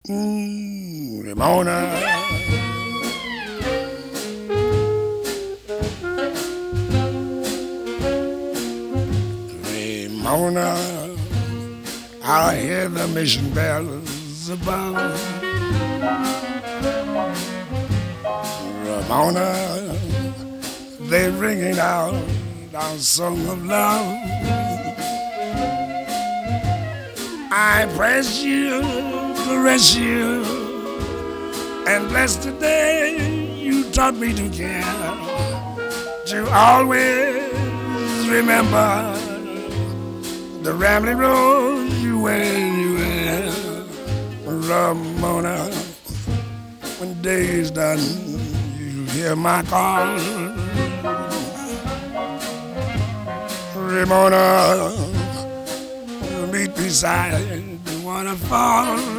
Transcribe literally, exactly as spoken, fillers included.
Mm, Ramona, Ramona, I hear the mission bells above. Ramona, they're ringing out our song of love. I press you, caress you, and bless the day you taught me to care. To always remember the rambling road you went, you went. Ramona, when day is done, you hear my call. Ramona, meet beside the waterfall.